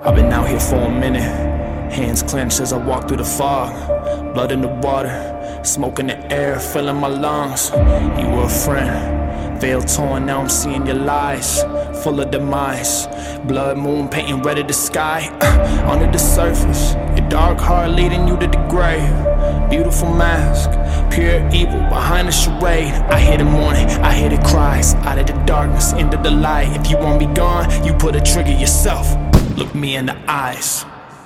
I've been out here for a minute, hands clenched as I walk through the fog. Blood in the water, smoke in the air, filling my lungs. You were a friend, veil torn, now I'm seeing your lies, full of demise. Blood moon painting red of the sky, under the surface, your dark heart leading you to the grave. Beautiful mask, pure evil behind the charade. I hear the mourning, I hear the cries, out of the darkness, into the light. If you want me gone, you put a trigger yourself. Look me in the eyes.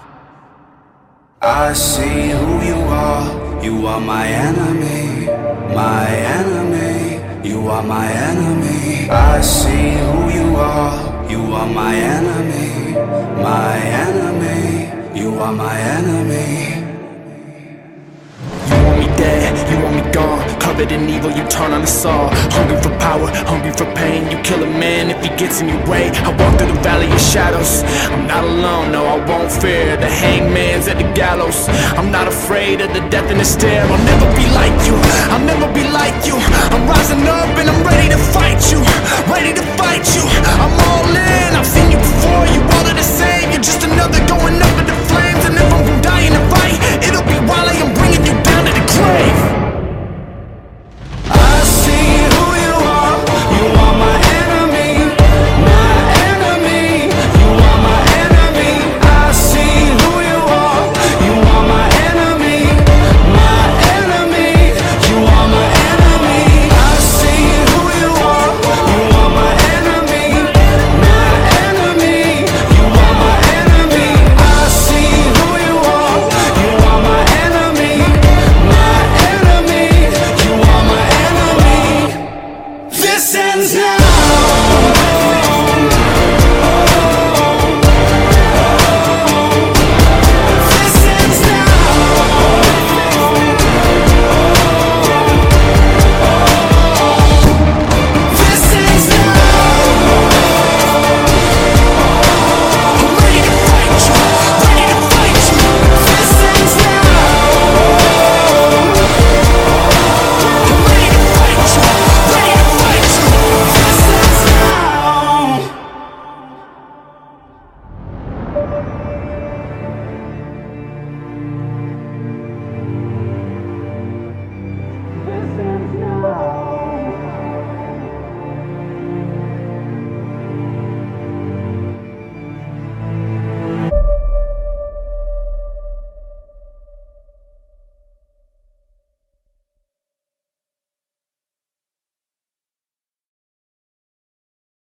I see who you are. You are my enemy, my enemy. You are my enemy. I see who you are. You are my enemy, my enemy. You are my enemy. You want me dead, you want me gone. Covered in evil, you turn on us all. Hungry for power, hungry for pain. You kill a man if he gets in your way. I walk through the valley of shadows. I'm not alone, no, I won't fear. The hangman's at the gallows. I'm not afraid of the death and the stare. I'll never be like you.